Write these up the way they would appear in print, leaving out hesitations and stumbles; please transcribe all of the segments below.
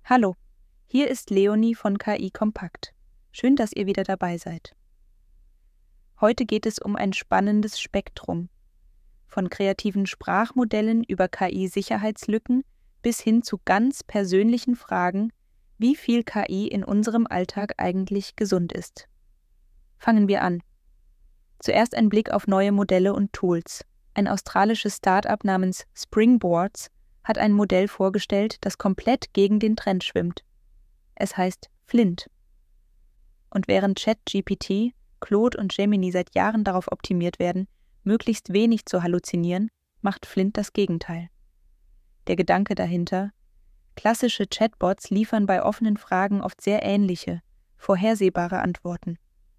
Hallo, hier ist Leonie von KI Kompakt. Schön, dass ihr wieder dabei seid. Heute geht es um ein spannendes Spektrum. Von kreativen Sprachmodellen über KI-Sicherheitslücken bis hin zu ganz persönlichen Fragen, wie viel KI in unserem Alltag eigentlich gesund ist. Fangen wir an. Zuerst ein Blick auf neue Modelle und Tools. Ein australisches Start-up namens Springboards hat ein Modell vorgestellt, das komplett gegen den Trend schwimmt. Es heißt Flint. Und während ChatGPT, Claude und Gemini seit Jahren darauf optimiert werden, möglichst wenig zu halluzinieren, macht Flint das Gegenteil. Der Gedanke dahinter: klassische Chatbots liefern bei offenen Fragen oft sehr ähnliche, vorhersehbare Antworten.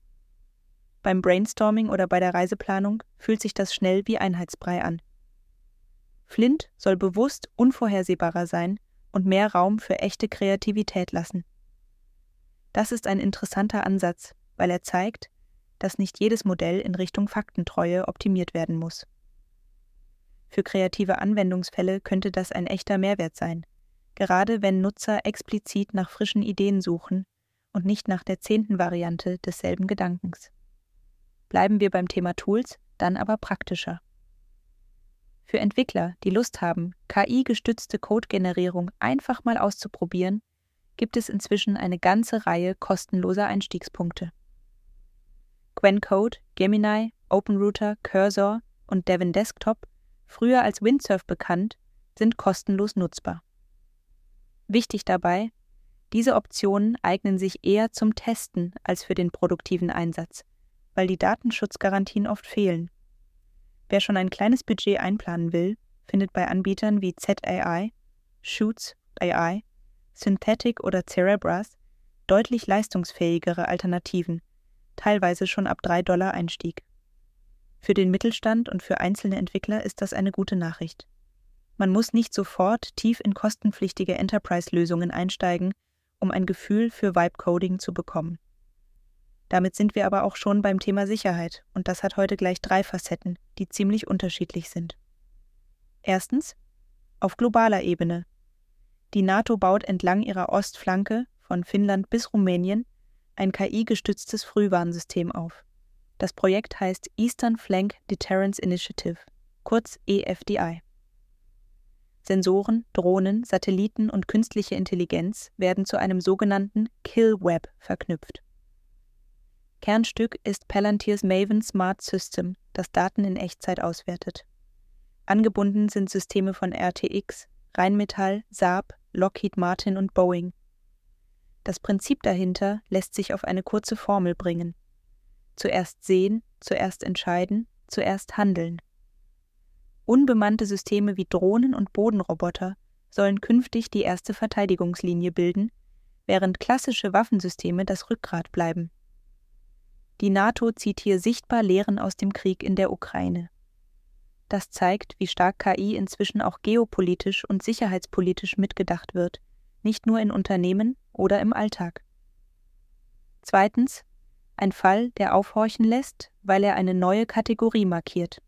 Beim Brainstorming oder bei der Reiseplanung fühlt sich das schnell wie Einheitsbrei an. Flint soll bewusst unvorhersehbarer sein und mehr Raum für echte Kreativität lassen. Das ist ein interessanter Ansatz, weil er zeigt, dass nicht jedes Modell in Richtung Faktentreue optimiert werden muss. Für kreative Anwendungsfälle könnte das ein echter Mehrwert sein, gerade wenn Nutzer explizit nach frischen Ideen suchen und nicht nach der 10. Variante desselben Gedankens. Bleiben wir beim Thema Tools, dann aber praktischer. Für Entwickler, die Lust haben, KI-gestützte Code-Generierung einfach mal auszuprobieren, gibt es inzwischen eine ganze Reihe kostenloser Einstiegspunkte. QuenCode, Gemini, OpenRouter, Cursor und Devin Desktop, früher als Windsurf bekannt, sind kostenlos nutzbar. Wichtig dabei: diese Optionen eignen sich eher zum Testen als für den produktiven Einsatz, weil die Datenschutzgarantien oft fehlen. Wer schon ein kleines Budget einplanen will, findet bei Anbietern wie ZAI, Shoots AI, Synthetic oder Cerebras deutlich leistungsfähigere Alternativen, teilweise schon ab $3 Einstieg. Für den Mittelstand und für einzelne Entwickler ist das eine gute Nachricht. Man muss nicht sofort tief in kostenpflichtige Enterprise-Lösungen einsteigen, um ein Gefühl für Vibe-Coding zu bekommen. Damit sind wir aber auch schon beim Thema Sicherheit, und das hat heute gleich 3 Facetten, die ziemlich unterschiedlich sind. Erstens: auf globaler Ebene. Die NATO baut entlang ihrer Ostflanke, von Finnland bis Rumänien, ein KI-gestütztes Frühwarnsystem auf. Das Projekt heißt Eastern Flank Deterrence Initiative, kurz EFDI. Sensoren, Drohnen, Satelliten und künstliche Intelligenz werden zu einem sogenannten Kill-Web verknüpft. Kernstück ist Palantirs Maven Smart System, das Daten in Echtzeit auswertet. Angebunden sind Systeme von RTX, Rheinmetall, Saab, Lockheed Martin und Boeing. Das Prinzip dahinter lässt sich auf eine kurze Formel bringen: zuerst sehen, zuerst entscheiden, zuerst handeln. Unbemannte Systeme wie Drohnen und Bodenroboter sollen künftig die erste Verteidigungslinie bilden, während klassische Waffensysteme das Rückgrat bleiben. Die NATO zieht hier sichtbar Lehren aus dem Krieg in der Ukraine. Das zeigt, wie stark KI inzwischen auch geopolitisch und sicherheitspolitisch mitgedacht wird, nicht nur in Unternehmen oder im Alltag. Zweitens: ein Fall, der aufhorchen lässt, weil er eine neue Kategorie markiert.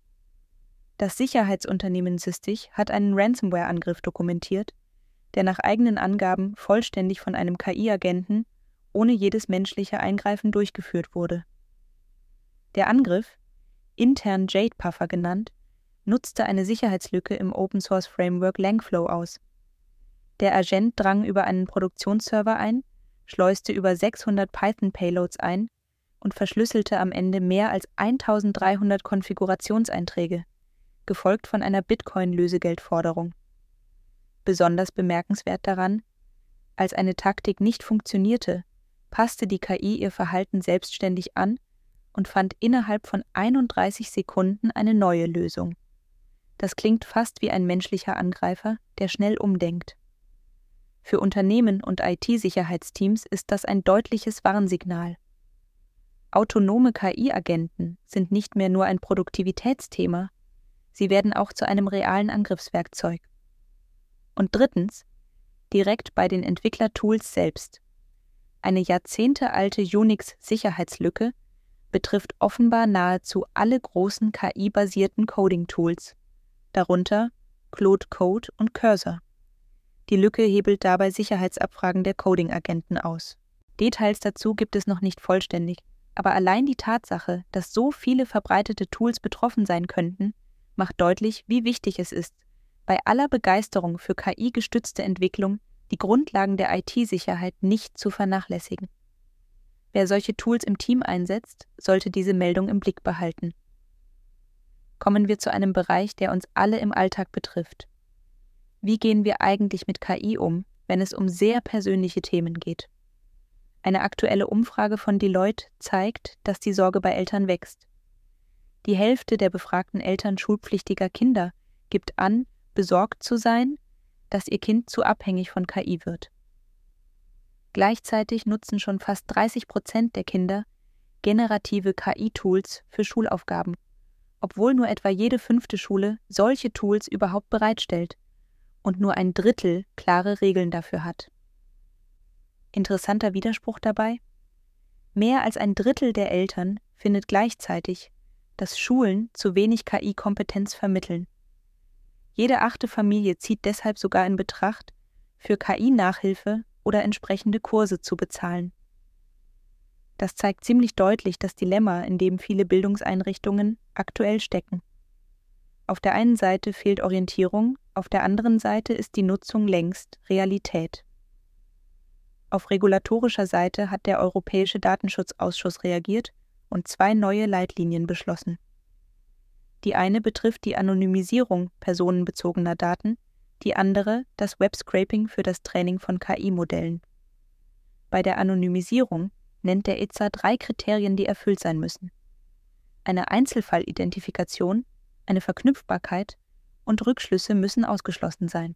Das Sicherheitsunternehmen Sysdig hat einen Ransomware-Angriff dokumentiert, der nach eigenen Angaben vollständig von einem KI-Agenten ohne jedes menschliche Eingreifen durchgeführt wurde. Der Angriff, intern Jade-Puffer genannt, nutzte eine Sicherheitslücke im Open-Source-Framework Langflow aus. Der Agent drang über einen Produktionsserver ein, schleuste über 600 Python-Payloads ein und verschlüsselte am Ende mehr als 1300 Konfigurationseinträge, gefolgt von einer Bitcoin-Lösegeldforderung. Besonders bemerkenswert daran: als eine Taktik nicht funktionierte, passte die KI ihr Verhalten selbstständig an und fand innerhalb von 31 Sekunden eine neue Lösung. Das klingt fast wie ein menschlicher Angreifer, der schnell umdenkt. Für Unternehmen und IT-Sicherheitsteams ist das ein deutliches Warnsignal. Autonome KI-Agenten sind nicht mehr nur ein Produktivitätsthema, sie werden auch zu einem realen Angriffswerkzeug. Und drittens: direkt bei den Entwicklertools selbst. Eine jahrzehntealte Unix-Sicherheitslücke betrifft offenbar nahezu alle großen KI-basierten Coding-Tools, darunter Claude Code und Cursor. Die Lücke hebelt dabei Sicherheitsabfragen der Coding-Agenten aus. Details dazu gibt es noch nicht vollständig, aber allein die Tatsache, dass so viele verbreitete Tools betroffen sein könnten, macht deutlich, wie wichtig es ist, bei aller Begeisterung für KI-gestützte Entwicklung die Grundlagen der IT-Sicherheit nicht zu vernachlässigen. Wer solche Tools im Team einsetzt, sollte diese Meldung im Blick behalten. Kommen wir zu einem Bereich, der uns alle im Alltag betrifft. Wie gehen wir eigentlich mit KI um, wenn es um sehr persönliche Themen geht? Eine aktuelle Umfrage von Deloitte zeigt, dass die Sorge bei Eltern wächst. Die Hälfte der befragten Eltern schulpflichtiger Kinder gibt an, besorgt zu sein, dass ihr Kind zu abhängig von KI wird. Gleichzeitig nutzen schon fast 30% der Kinder generative KI-Tools für Schulaufgaben, obwohl nur etwa jede 5. Schule solche Tools überhaupt bereitstellt und nur ein Drittel klare Regeln dafür hat. Interessanter Widerspruch dabei: Mehr als ein Drittel der Eltern findet gleichzeitig, dass Schulen zu wenig KI-Kompetenz vermitteln. Jede 8. Familie zieht deshalb sogar in Betracht, für KI-Nachhilfe oder entsprechende Kurse zu bezahlen. Das zeigt ziemlich deutlich das Dilemma, in dem viele Bildungseinrichtungen aktuell stecken. Auf der einen Seite fehlt Orientierung, auf der anderen Seite ist die Nutzung längst Realität. Auf regulatorischer Seite hat der Europäische Datenschutzausschuss reagiert und 2 neue Leitlinien beschlossen. Die eine betrifft die Anonymisierung personenbezogener Daten, die andere das Webscraping für das Training von KI-Modellen. Bei der Anonymisierung nennt der EZA 3 Kriterien, die erfüllt sein müssen: eine Einzelfallidentifikation, eine Verknüpfbarkeit und Rückschlüsse müssen ausgeschlossen sein.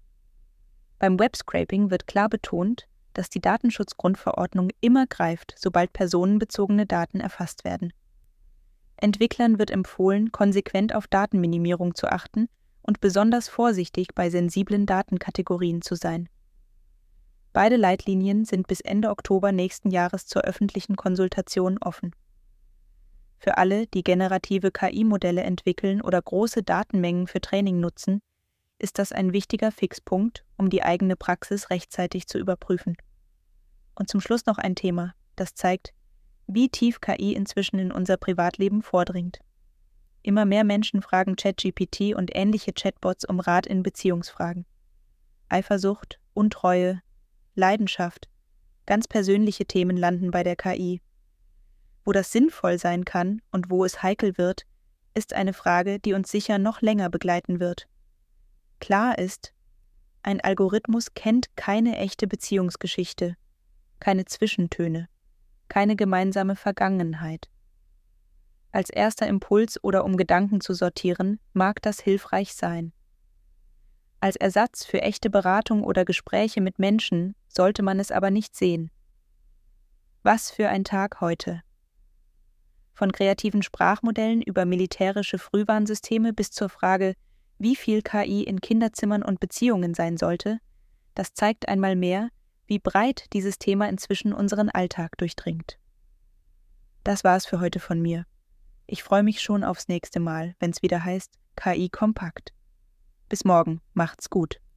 Beim Webscraping wird klar betont, dass die Datenschutzgrundverordnung immer greift, sobald personenbezogene Daten erfasst werden. Entwicklern wird empfohlen, konsequent auf Datenminimierung zu achten und besonders vorsichtig bei sensiblen Datenkategorien zu sein. Beide Leitlinien sind bis Ende Oktober nächsten Jahres zur öffentlichen Konsultation offen. Für alle, die generative KI-Modelle entwickeln oder große Datenmengen für Training nutzen, ist das ein wichtiger Fixpunkt, um die eigene Praxis rechtzeitig zu überprüfen. Und zum Schluss noch ein Thema, das zeigt, wie tief KI inzwischen in unser Privatleben vordringt. Immer mehr Menschen fragen ChatGPT und ähnliche Chatbots um Rat in Beziehungsfragen. Eifersucht, Untreue, Leidenschaft, ganz persönliche Themen landen bei der KI. Wo das sinnvoll sein kann und wo es heikel wird, ist eine Frage, die uns sicher noch länger begleiten wird. Klar ist, ein Algorithmus kennt keine echte Beziehungsgeschichte, keine Zwischentöne, keine gemeinsame Vergangenheit. Als erster Impuls oder um Gedanken zu sortieren, mag das hilfreich sein. Als Ersatz für echte Beratung oder Gespräche mit Menschen sollte man es aber nicht sehen. Was für ein Tag heute! Von kreativen Sprachmodellen über militärische Frühwarnsysteme bis zur Frage, wie viel KI in Kinderzimmern und Beziehungen sein sollte, das zeigt einmal mehr, wie breit dieses Thema inzwischen unseren Alltag durchdringt. Das war's für heute von mir. Ich freue mich schon aufs nächste Mal, wenn's wieder heißt KI Kompakt. Bis morgen, macht's gut.